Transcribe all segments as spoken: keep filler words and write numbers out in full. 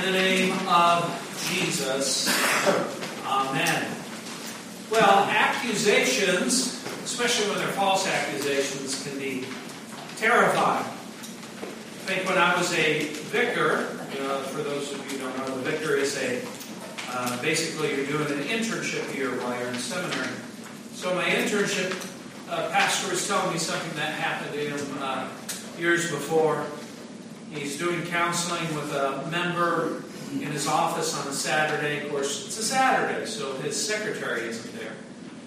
the name of Jesus. Amen. Well, accusations, especially when they're false accusations, can be terrifying. I think when I was a vicar, you know, for those of you who don't know, the vicar is a, uh, basically you're doing an internship year while you're in seminary. So my internship uh, pastor was telling me something that happened to him uh, years before. He's doing counseling with a member in his office on a Saturday. Of course, it's a Saturday, so his secretary isn't there.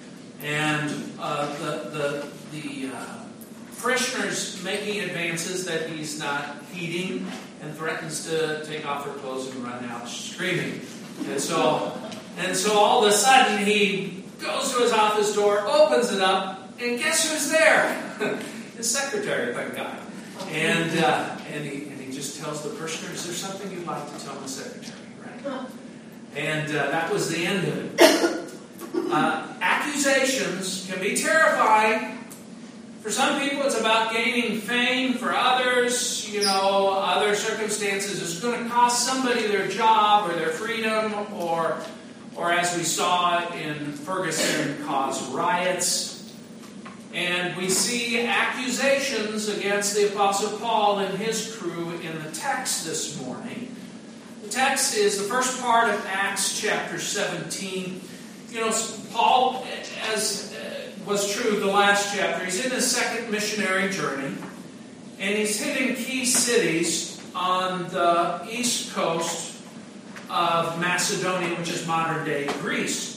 And uh, the the the uh, parishioner's making advances that he's not heeding and threatens to take off her clothes and run out screaming. And so, and so all of a sudden he goes to his office door, opens it up, and guess who's there? His secretary, thank God. And uh, and he and he just tells the parishioner, "Is there something you'd like to tell the secretary?" Right? And uh, that was the end of it. Uh, accusations can be terrifying. For some people, it's about gaining fame. For others, you know, other circumstances, it's going to cost somebody their job or their freedom, or, or as we saw in Ferguson, cause riots. And we see accusations against the Apostle Paul and his crew in the text this morning. The text is the first part of Acts chapter seventeen. You know, Paul, as was true the last chapter, he's in his second missionary journey, and he's hitting key cities on the east coast of Macedonia, which is modern-day Greece.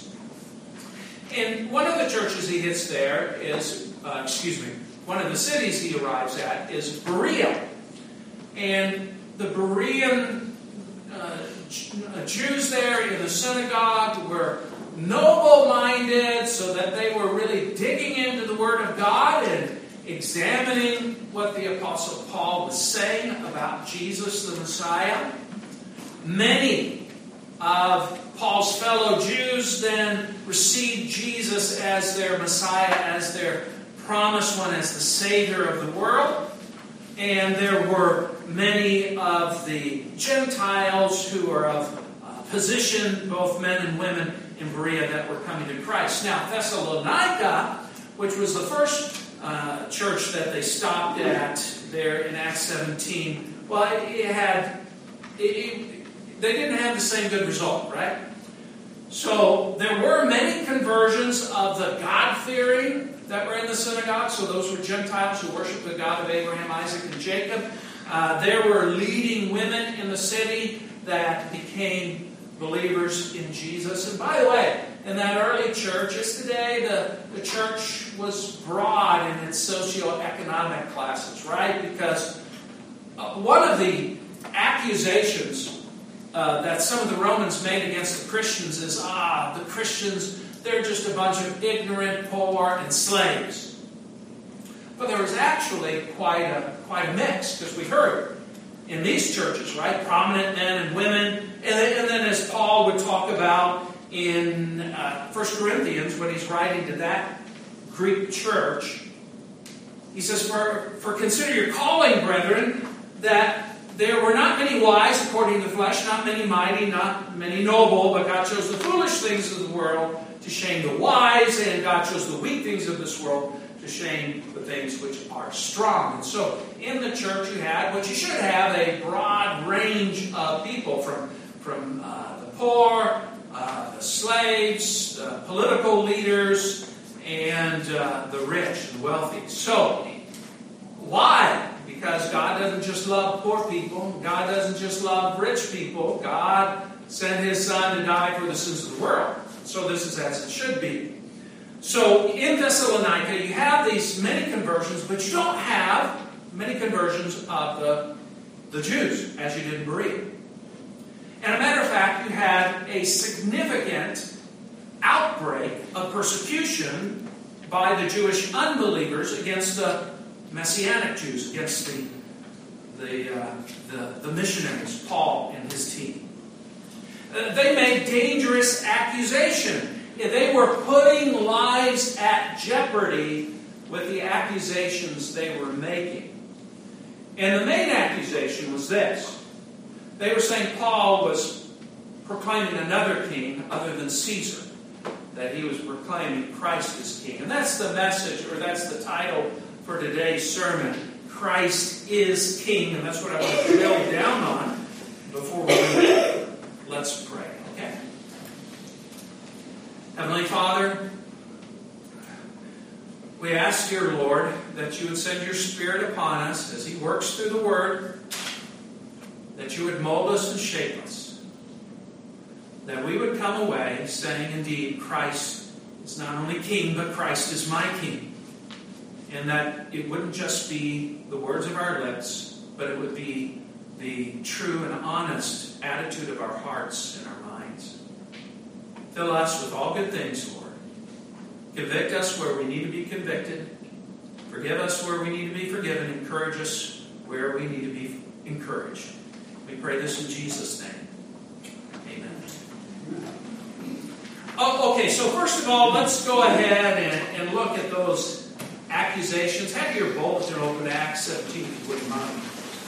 And one of the churches he hits there is, uh, excuse me, one of the cities he arrives at is Berea. And the Berean uh, Jews there in the synagogue were noble-minded, so that they were really digging into the Word of God and examining what the Apostle Paul was saying about Jesus the Messiah. Many of Paul's fellow Jews then received Jesus as their Messiah, as their promised one, as the Savior of the world. And there were many of the Gentiles who were of uh, position, both men and women, in Berea that were coming to Christ. Now, Thessalonica, which was the first uh, church that they stopped at there in Acts seventeen, well, it, it had, it, it, they didn't have the same good result, right? So there were many conversions of the God-fearing that were in the synagogue. So those were Gentiles who worshiped the God of Abraham, Isaac, and Jacob. Uh, there were leading women in the city that became believers in Jesus. And by the way, in that early church, as today, the, the church was broad in its socioeconomic classes, right? Because uh, one of the accusations uh, that some of the Romans made against the Christians is, ah, the Christians, they're just a bunch of ignorant, poor, and slaves. But there was actually quite a, quite a mix, because we heard in these churches, right? Prominent men and women. And then, and then as Paul would talk about in uh, First Corinthians, when he's writing to that Greek church, he says, for, for consider your calling, brethren, that there were not many wise according to the flesh, not many mighty, not many noble, but God chose the foolish things of the world to shame the wise, and God chose the weak things of this world to shame the things which are strong. And so in the church you had what you should have, a broad range of people, from, from uh, the poor, uh, the slaves, the political leaders, and uh, the rich and wealthy. So, why? Because God doesn't just love poor people. God doesn't just love rich people. God sent His Son to die for the sins of the world. So this is as it should be. So in Thessalonica, you have these many conversions, but you don't have many conversions of the, the Jews, as you did in Berea. And a matter of fact, you had a significant outbreak of persecution by the Jewish unbelievers against the Messianic Jews, against the, the, uh, the, the missionaries, Paul and his team. Uh, they made dangerous accusation. They were putting lives at jeopardy with the accusations they were making. And the main accusation was this: They were saying Paul was proclaiming another king other than Caesar, that he was proclaiming Christ as king. And that's the message, or that's the title for today's sermon. Christ is king, and that's what I want to drill down on before we do that. Let's pray, okay? Heavenly Father, we ask, dear Lord, that you would send your Spirit upon us as he works through the Word, that you would mold us and shape us, that we would come away saying, indeed, Christ is not only king, but Christ is my king. And that it wouldn't just be the words of our lips, but it would be the true and honest attitude of our hearts and our minds. Fill us with all good things, Lord. Convict us where we need to be convicted. Forgive us where we need to be forgiven. Encourage us where we need to be encouraged. We pray this in Jesus' name. Amen. Oh, okay, so first of all, let's go ahead and, and look at those accusations. Have your bulletin open to Acts seventeen, if you wouldn't mind.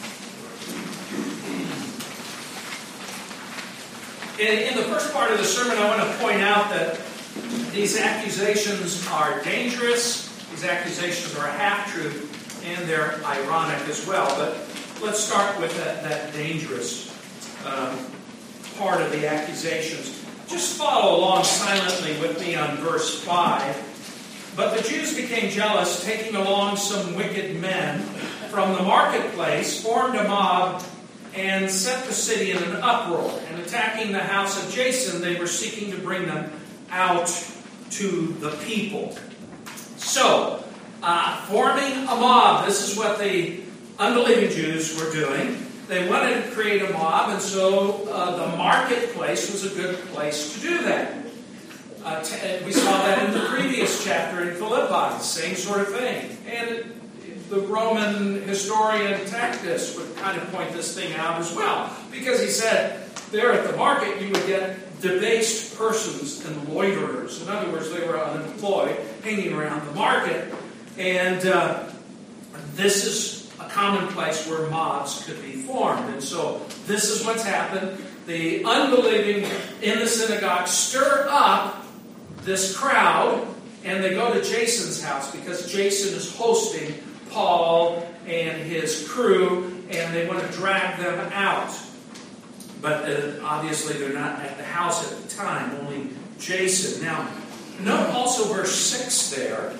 In, in the first part of the sermon, I want to point out that these accusations are dangerous. These accusations are a half-truth, and they're ironic as well. But let's start with that, that dangerous um, part of the accusations. Just follow along silently with me on verse five. But the Jews became jealous, taking along some wicked men from the marketplace, formed a mob, and set the city in an uproar. And attacking the house of Jason, they were seeking to bring them out to the people. So, uh, forming a mob, this is what the unbelieving Jews were doing. They wanted to create a mob, and so uh, the marketplace was a good place to do that. Uh, t- we saw that in the previous chapter in Philippi, same sort of thing. And the Roman historian Tacitus would kind of point this thing out as well, because he said there at the market you would get debased persons and loiterers. In other words, they were unemployed, hanging around the market. And uh, this is a common place where mobs could be formed. And so this is what's happened. The unbelieving in the synagogue stir up this crowd, and they go to Jason's house because Jason is hosting Paul and his crew, and they want to drag them out. But uh, obviously they're not at the house at the time, only Jason. Now, note also verse six there.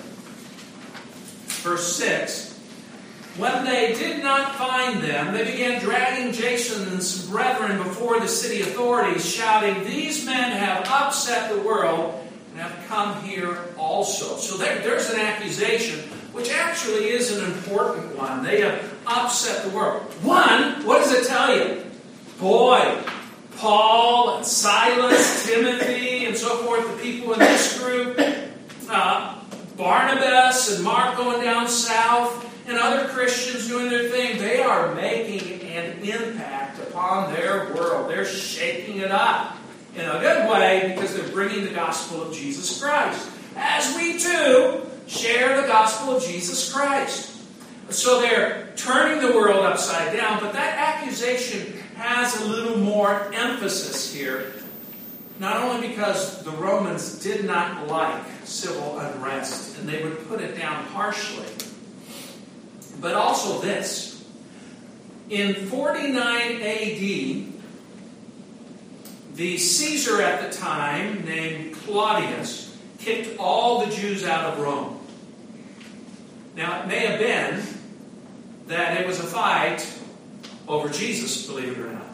Verse six. When they did not find them, they began dragging Jason's brethren before the city authorities, shouting, "These men have upset the world and have come here also." So there, there's an accusation, which actually is an important one. They have upset the world. One, what does it tell you? Boy, Paul and Silas, Timothy, and so forth, the people in this group, uh, Barnabas and Mark going down south, and other Christians doing their thing, they are making an impact upon their world. They're shaking it up in a good way because they're bringing the gospel of Jesus Christ. As we too share the gospel of Jesus Christ. So they're turning the world upside down, but that accusation has a little more emphasis here. Not only because the Romans did not like civil unrest, and they would put it down harshly, but also this. In forty-nine A D, the Caesar at the time, named Claudius, kicked all the Jews out of Rome. Now, it may have been that it was a fight over Jesus, believe it or not.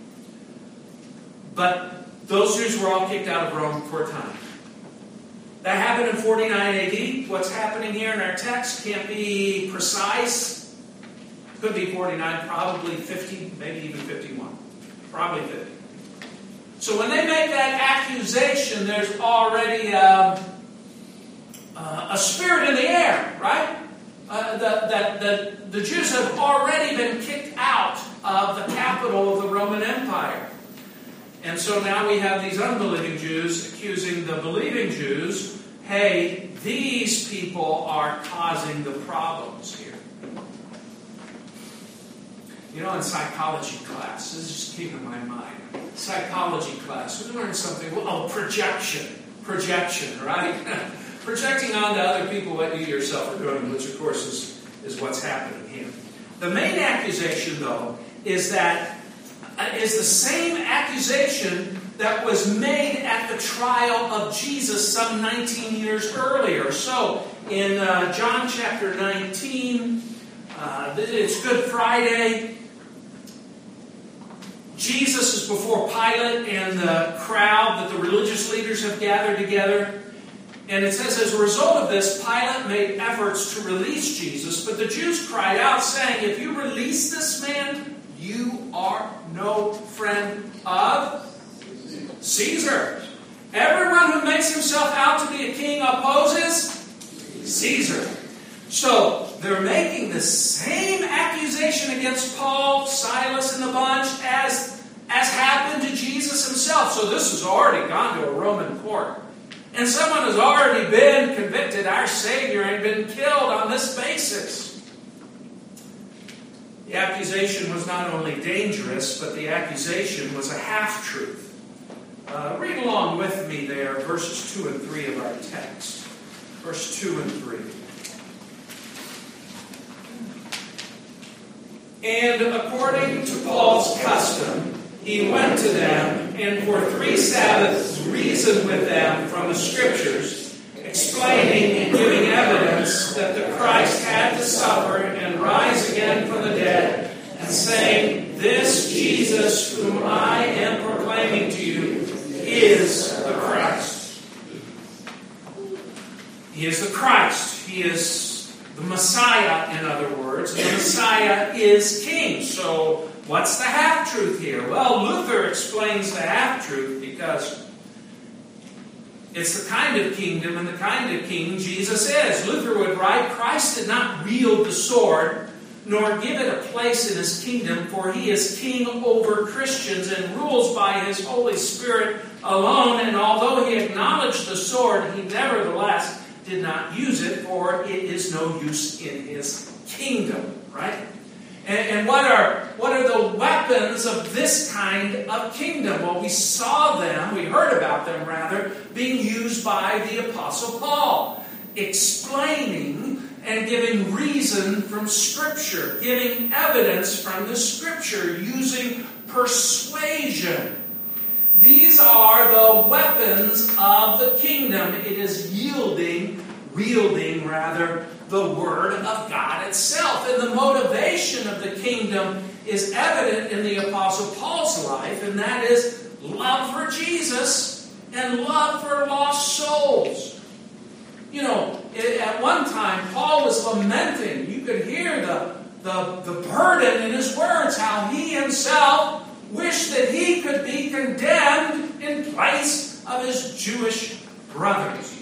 But those Jews were all kicked out of Rome for a time. That happened in forty-nine A D. What's happening here in our text can't be precise. Could be forty-nine, probably fifty, maybe even fifty-one. Probably fifty. So when they make that accusation, there's already um, uh, a spirit in the air, right? Uh, the, that the, the Jews have already been kicked out of the capital of the Roman Empire. And so now we have these unbelieving Jews accusing the believing Jews, hey, these people are causing the problems here. You know, in psychology class, this just came to my mind. Psychology class, we learned something. Oh, projection. Projection, right? Projecting onto other people what you yourself are doing, which of course is, is what's happening here. The main accusation, though, is that uh, is the same accusation that was made at the trial of Jesus some nineteen years earlier. So, in uh, John chapter nineteen, uh, it's Good Friday. Jesus is before Pilate and the crowd that the religious leaders have gathered together. And it says, as a result of this, Pilate made efforts to release Jesus, but the Jews cried out, saying, if you release this man, you are no friend of Caesar. Everyone who makes himself out to be a king opposes Caesar. So, they're making the same accusation against Paul, Silas, and the bunch as, as happened to Jesus himself. So this has already gone to a Roman court. And someone has already been convicted, our Savior, and been killed on this basis. The accusation was not only dangerous, but the accusation was a half-truth. Uh, read along with me there, verses two and three of our text. Verse two and three. And according to Paul's custom, he went to them, and for three Sabbaths reasoned with them from the Scriptures, explaining and giving evidence that the Christ had to suffer and rise again from the dead, and saying, this Jesus whom I am proclaiming to you is the Christ. He is the Christ. He is the Messiah, in other words. The Messiah is King. So, what's the half-truth here? Well, Luther explains the half-truth because it's the kind of kingdom and the kind of king Jesus is. Luther would write, Christ did not wield the sword, nor give it a place in his kingdom, for he is king over Christians and rules by his Holy Spirit alone. And although he acknowledged the sword, he nevertheless did not use it, for it is no use in his kingdom. Right? And, and what are what are the weapons of this kind of kingdom? Well, we saw them, we heard about them rather, being used by the Apostle Paul, explaining and giving reason from Scripture, giving evidence from the Scripture, using persuasion. These are the weapons of the kingdom. It is yielding, wielding rather, the Word of God itself. And the motivation of the kingdom is evident in the Apostle Paul's life, and that is love for Jesus and love for lost souls. You know, at one time, Paul was lamenting. You could hear the, the, the burden in his words, how he himself wished that he could be condemned in place of his Jewish brothers.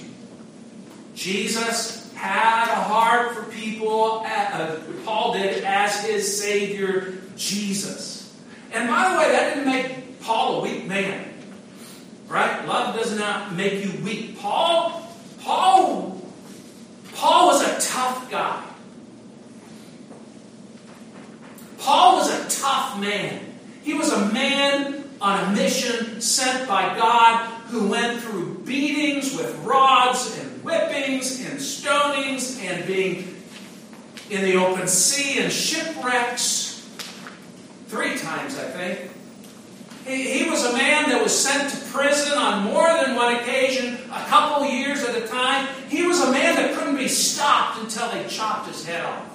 Jesus had a heart for people, uh, Paul did, as his Savior, Jesus. And by the way, that didn't make Paul a weak man. Right? Love does not make you weak. Paul, Paul, Paul was a tough guy. Paul was a tough man. He was a man on a mission sent by God who went through beatings with rods and whippings and stonings and being in the open sea and shipwrecks. Three times, I think. He, he was a man that was sent to prison on more than one occasion, a couple years at a time. He was a man that couldn't be stopped until they chopped his head off.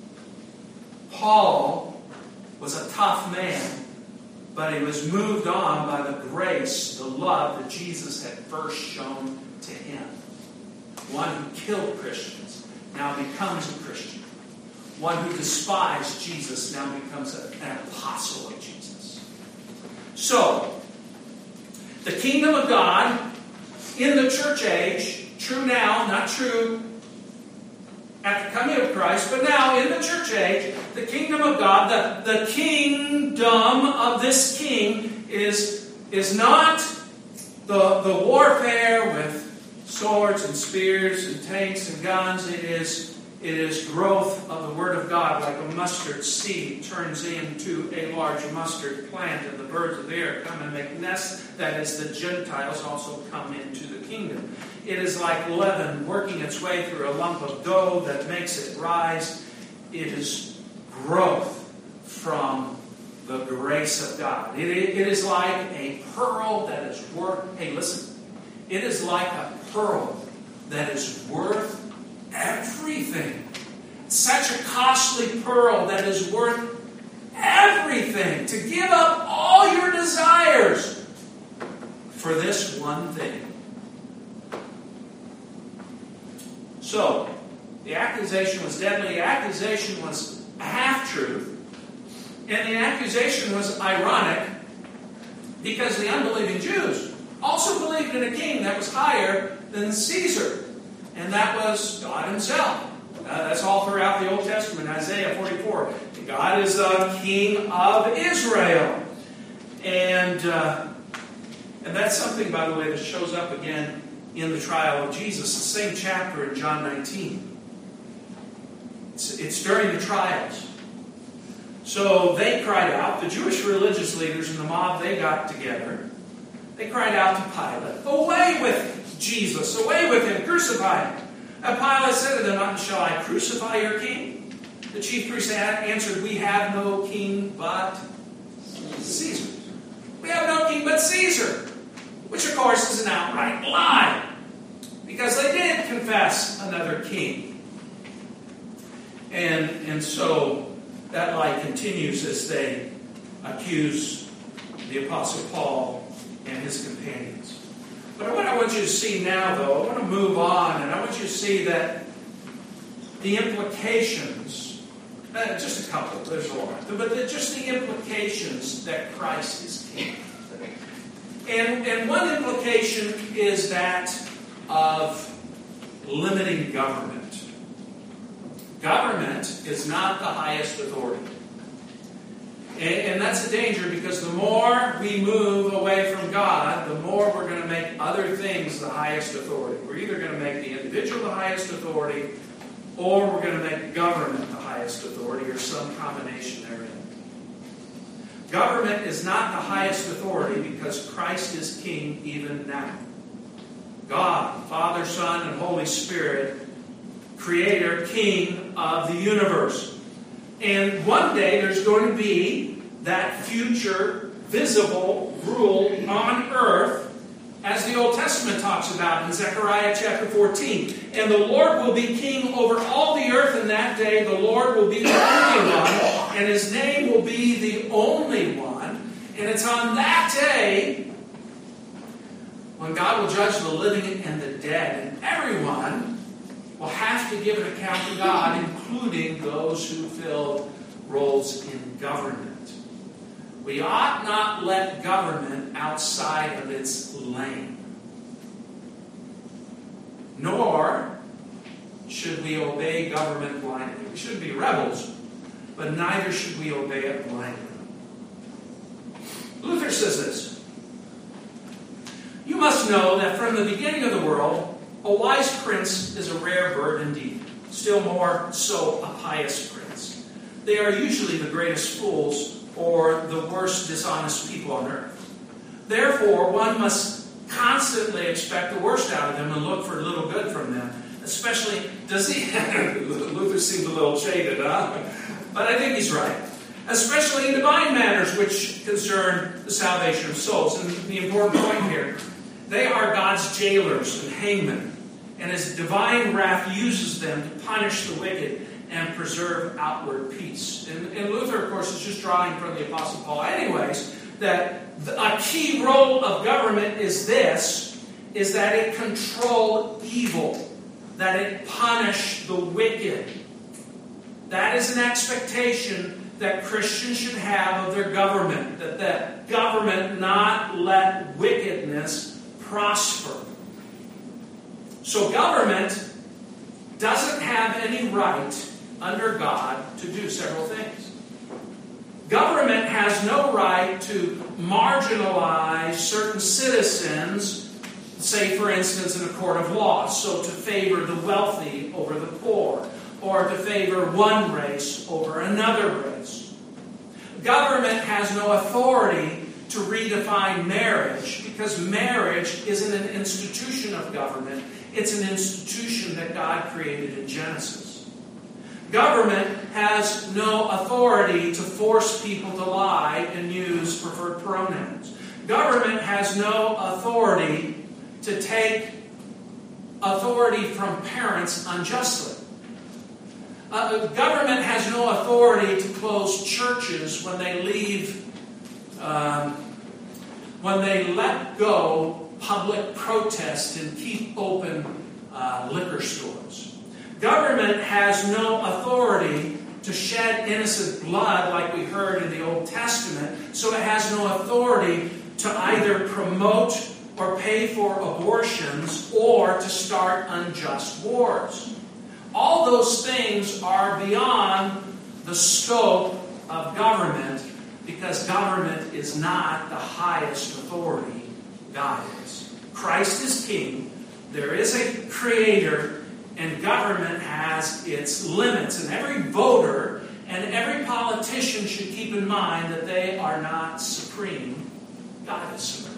Paul was a tough man, but he was moved on by the grace, the love that Jesus had first shown to him. One who killed Christians now becomes a Christian. One who despised Jesus now becomes a, an apostle of Jesus. So, the kingdom of God in the church age, true now, not true at the coming of Christ, but now in the church age, the kingdom of God, the, the kingdom of this king is, is not the, the warfare with swords and spears and tanks and guns. It is, It is growth of the Word of God, like a mustard seed turns into a large mustard plant, and the birds of the air come and make nests. That is, the Gentiles also come into the kingdom. It is like leaven working its way through a lump of dough that makes it rise. It is growth from the grace of God. It, it is like a pearl that is worth, hey listen, it is like a pearl that is worth everything. Such a costly pearl that is worth everything. To give up all your desires for this one thing. So, the accusation was deadly. The accusation was a half-truth. And the accusation was ironic because the unbelieving Jews also believed in a king that was higher than Caesar. And that was God himself. Uh, that's all throughout the Old Testament. Isaiah forty-four. God is the King of Israel. And, uh, and that's something, by the way, that shows up again in the trial of Jesus. The same chapter in John nineteen. It's, it's during the trials. So they cried out. The Jewish religious leaders and the mob, they got together. They cried out to Pilate, "Away with Jesus, away with him, crucify him." And Pilate said to them, "Shall I crucify your king?" The chief priests answered, "We have no king but Caesar." We have no king but Caesar. Which, of course, is an outright lie. Because they did confess another king. And, and so that lie continues as they accuse the Apostle Paul and his companions. But what I want you to see now, though, I want to move on, and I want you to see that the implications, uh, just a couple, there's a lot, but the, just the implications that Christ is king. And, and one implication is that of limiting government. Government is not the highest authority. And, and that's a danger, because the more we move away from God, the more we're going to make other things the highest authority. We're either going to make the individual the highest authority, or we're going to make government the highest authority, or some combination therein. Government is not the highest authority because Christ is king even now. God, Father, Son, and Holy Spirit, Creator, King of the universe. And one day there's going to be that future visible rule on earth, as the Old Testament talks about in Zechariah chapter fourteen. And the Lord will be king over all the earth in that day. The Lord will be the only one, and His name will be the only one. And it's on that day when God will judge the living and the dead. And everyone will have to give an account to God, including those who filled roles in government. We ought not let government outside of its lane. Nor should we obey government blindly. We shouldn't be rebels, but neither should we obey it blindly. Luther says this: "You must know that from the beginning of the world, a wise prince is a rare bird indeed. Still more so a pious prince. They are usually the greatest fools or the worst dishonest people on earth. Therefore, one must constantly expect the worst out of them and look for little good from them. Especially, does he? Luther seems a little jaded, huh? But I think he's right. Especially in divine matters which concern the salvation of souls." And the important point here, they are God's jailers and hangmen. And His divine wrath uses them to punish the wicked and preserve outward peace. And, and Luther, of course, is just drawing from the Apostle Paul anyways, that a key role of government is this, is that it control evil, that it punish the wicked. That is an expectation that Christians should have of their government, that the government not let wickedness prosper. So government doesn't have any right under God to do several things. Government has no right to marginalize certain citizens, say, for instance, in a court of law, so to favor the wealthy over the poor, or to favor one race over another race. Government has no authority to redefine marriage, because marriage isn't an institution of government. It's an institution that God created in Genesis. Government has no authority to force people to lie and use preferred pronouns. Government has no authority to take authority from parents unjustly. Uh, government has no authority to close churches when they leave, um, when they let go public protest and keep open uh, liquor stores. Government has no authority to shed innocent blood like we heard in the Old Testament, so it has no authority to either promote or pay for abortions or to start unjust wars. All those things are beyond the scope of government, because government is not the highest authority. God is. Christ is king. There is a creator, and government has its limits. And every voter and every politician should keep in mind that they are not supreme. God is supreme.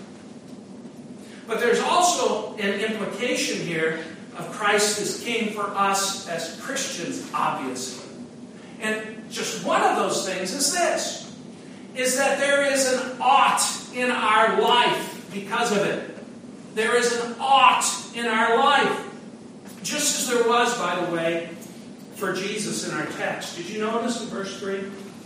But there's also an implication here of Christ as king for us as Christians, obviously. And just one of those things is this, is that there is an ought in our life because of it. There is an ought in our life. Just as there was, by the way, for Jesus in our text. Did you notice in verse three?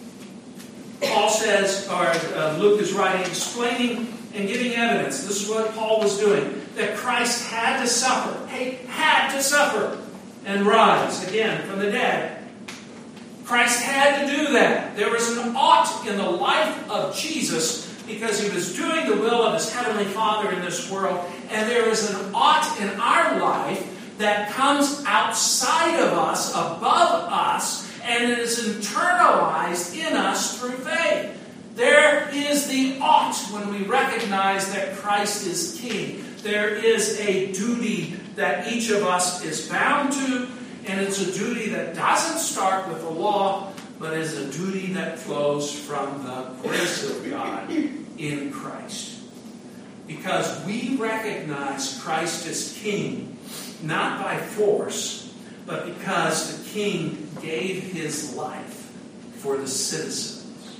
Paul says, or uh, Luke is writing, explaining and giving evidence. This is what Paul was doing. That Christ had to suffer. He had to suffer and rise again from the dead. Christ had to do that. There was an ought in the life of Jesus because he was doing the will of his heavenly Father in this world. And there is an ought in our life that comes outside of us, above us, and it is internalized in us through faith. There is the ought when we recognize that Christ is king. There is a duty that each of us is bound to, and it's a duty that doesn't start with the law, but is a duty that flows from the grace of God in Christ. Because we recognize Christ as king, not by force, but because the king gave his life for the citizens.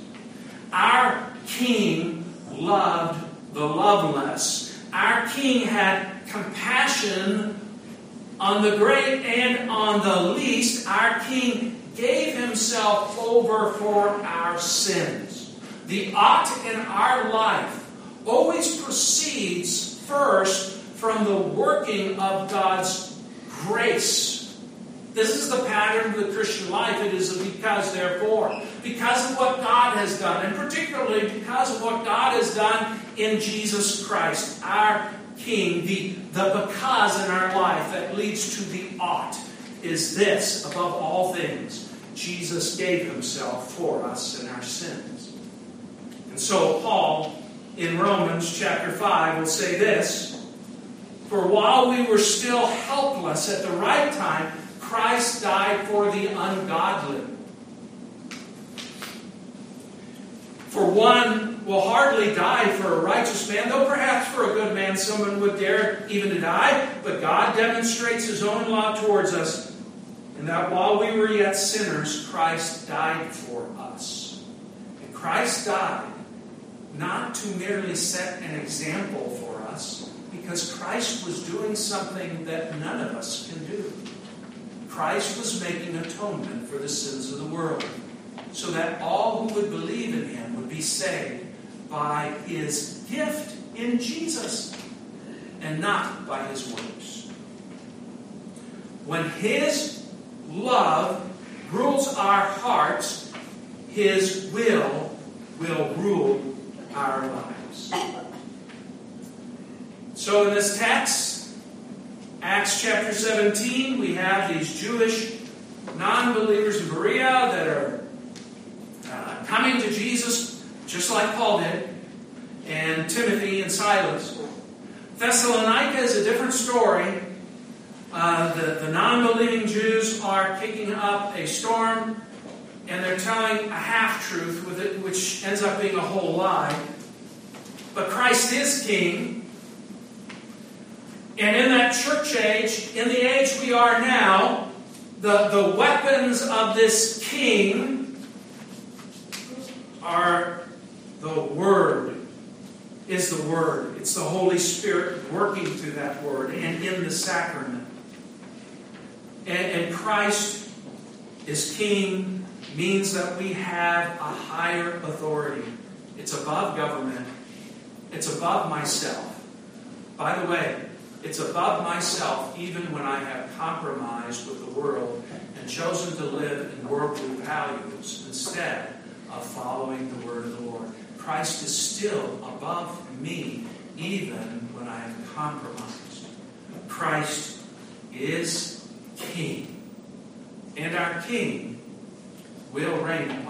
Our king loved the loveless. Our king had compassion on the great and on the least. Our king gave himself over for our sins. The ought in our life always proceeds first from the working of God's grace. This is the pattern of the Christian life. It is a because, therefore. Because of what God has done, and particularly because of what God has done in Jesus Christ, our King. The, the because in our life that leads to the ought is this, above all things, Jesus gave himself for us and our sins. And so Paul, in Romans chapter five, will say this, for while we were still helpless at the right time, Christ died for the ungodly. For one will hardly die for a righteous man, though perhaps for a good man someone would dare even to die. But God demonstrates his own love towards us, in that while we were yet sinners, Christ died for us. And Christ died not to merely set an example for us, because Christ was doing something that none of us can do. Christ was making atonement for the sins of the world, so that all who would believe in him would be saved by his gift in Jesus, and not by his works. When his love rules our hearts, his will will rule our lives. So in this text, Acts chapter seventeen, we have these Jewish non-believers in Berea that are uh, coming to Jesus, just like Paul did, and Timothy and Silas. Thessalonica is a different story. Uh, the, the non-believing Jews are kicking up a storm, and they're telling a half-truth with it, which ends up being a whole lie. But Christ is King. And in that church age, in the age we are now, the, the weapons of this King are the Word. Is the Word. It's the Holy Spirit working through that Word and in the sacrament. And, and Christ is King means that we have a higher authority. It's above government. It's above myself. By the way, it's above myself even when I have compromised with the world and chosen to live in worldly values instead of following the word of the Lord. Christ is still above me even when I have compromised. Christ is King. And our King will reign